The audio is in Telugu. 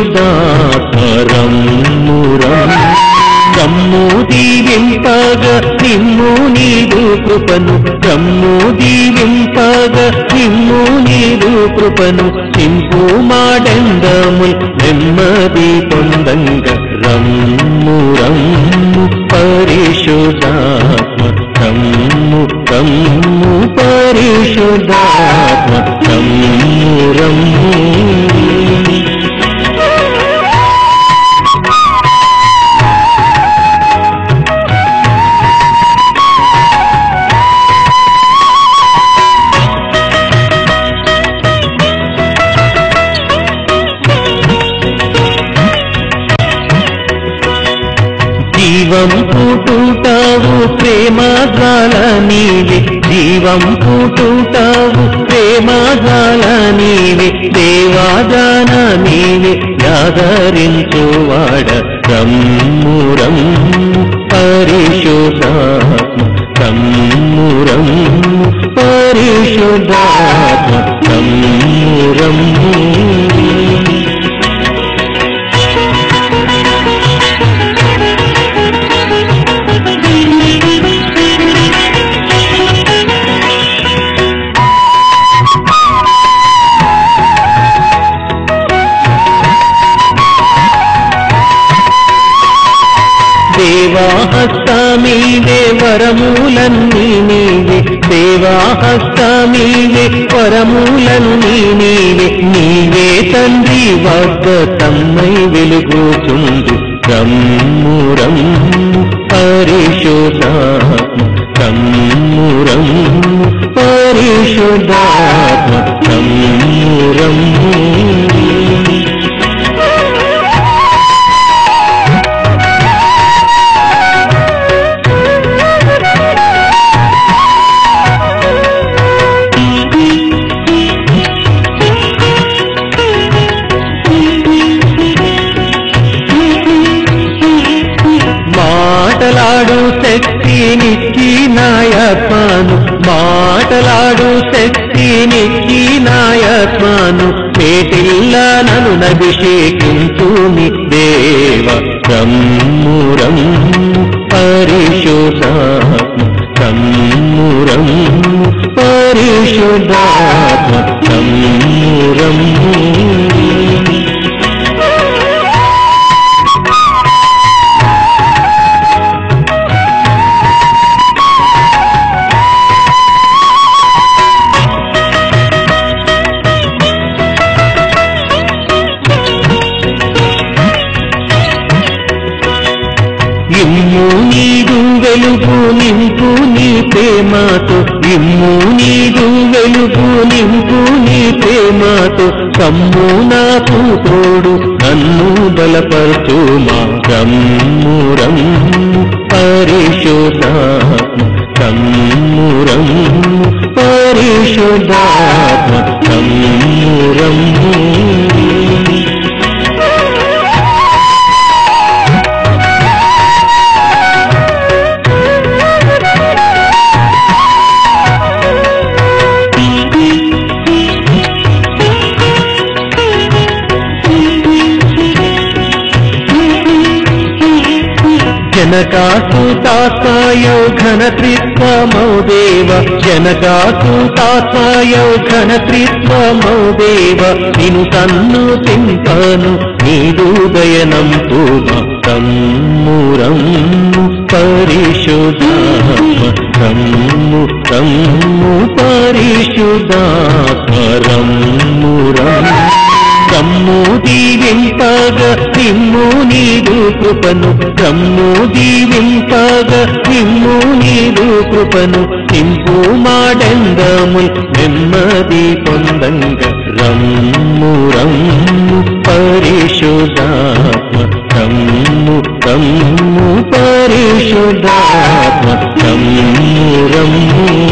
పరిశుద్ధాత్మ రమ్ము దీవింపగ నిమ్ము నీదు కృపను రమ్ము దీవింపగ నిమ్ము నీదు కృపను నింపు మాడెందముల్ నెమ్మది పొందంగ రమ్ము పరిశుద్ధాత్మ రమ్ము పరిశుద్ధాత్మ రమ్ము జీవం పుట్టుటావు ప్రేమ జ్వాల నీవే జీవం పుట్టుటావు ప్రేమ జ్వాల నీవే దేవాదాన నీవే యాదరించువాడ రమ్ము పరిశుద్ధాత్మ రమ్ము పరిశుద్ధాత్మ రమ్ము దేవాహస్తమీవే వరమూలన్నీ నీవే దేవాహస్తమీవే వరమూలన్నీ నీవే నీవే తండ్రి వాగ్దత్తమై వెలుగుచుండు రమ్ము పరిశుద్ధాత్మ రమ్ము పరిశుద్ధాత్మ రమ్ము మాటలాడు శక్తినిచ్చి నాయత్మాను మాటలాడు శక్తినిచ్చి నాయత్మాను పేటిల్లా నన్ను అభిషేకించుని దేవ రమ్ము పరిశుద్ధాత్మ రమ్ము పరిశుద్ధాత్మ రమ్ము ఇమ్ము నీదు వెలుగు నింపు నీ ప్రేమతో ఇమ్ము నీదు వెలుగు నింపు నీ ప్రేమతో కమ్ము నాకు తోడు నన్ను బలపరచు మా రమ్ము పరిశుద్ధాత్మ రమ్ము పరిశుద్ధాత్మ రమ్ము जनकासुतात्मायौ घनत्रित्वमौ देव जनकासुतात्मायौ घनत्रित्वमौ देव निनु सन्नुतिंपनु नीदु दयनंपु रम्मु परिशुद्धात्म रम्मु परिशुद्धात्म रम्मु రమ్ము దీవింపగ నిమ్ము నీదు కృపను రమ్ము దీవింపగ నిమ్ము నీదు కృపను నింపు మాడెందముల్ నెమ్మది పొందంగ రమ్ము పరిశుద్ధాత్మ రమ్ము పరిశుద్ధాత్మ రమ్ము